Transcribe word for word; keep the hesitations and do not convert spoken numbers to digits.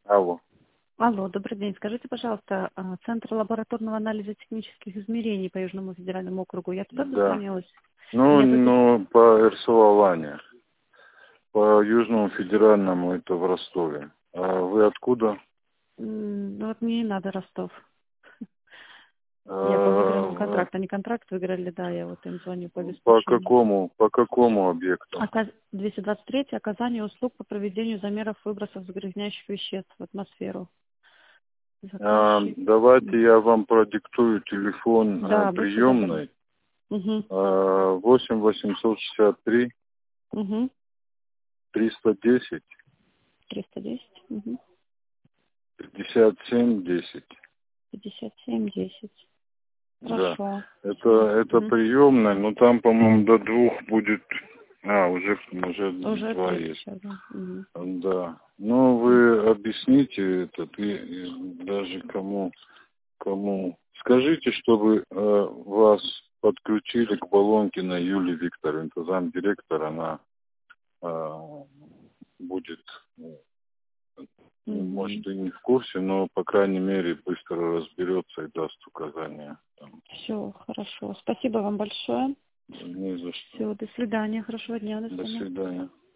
Алло. Алло, добрый день. Скажите, пожалуйста, а, Центр лабораторного анализа технических измерений по Южному федеральному округу, я туда Да. дозвонилась? Ну, Меня зовут... ну, по РСО-Алане. По Южному федеральному это в Ростове. А вы откуда? М, Ну вот мне не надо Ростов. Я по выигранному А, контракту. Они контракт выиграли, да, я вот им звоню по по обеспечению. какому, по какому объекту? Оказ- двести двадцать три. Оказание услуг по проведению замеров выбросов загрязняющих веществ в атмосферу. А, Заказчик. давайте я вам продиктую телефон а, Да, будьте добры. приемной. Угу. А, восемь восемьсот шестьдесят три Угу. триста десять триста десять. Угу. пятьдесят семь десять. пятьдесят семь десять. Да. Хорошо. Это, Всё. это Мгм. приемная, но там, по-моему, до двух будет. А, уже, уже Уже два открыто есть. сейчас, да. Мгм. Да. Ну, вы объясните это, и, и даже кому, кому. Скажите, чтобы э, вас подключили к Балонкиной Юлии Викторовне, это замдиректора, она э, будет, ну, Мгм. может, и не в курсе, но, по крайней мере, быстро разберется и даст указания. Там. Все, хорошо. Спасибо вам большое. Не за что. Все, до свидания. Хорошего дня. До До свидания. свидания.